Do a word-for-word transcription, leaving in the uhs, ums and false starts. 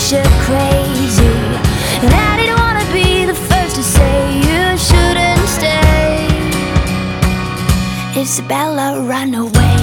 you're crazy, and I didn't wanna be the first to say you shouldn't stay. Isabella, run away.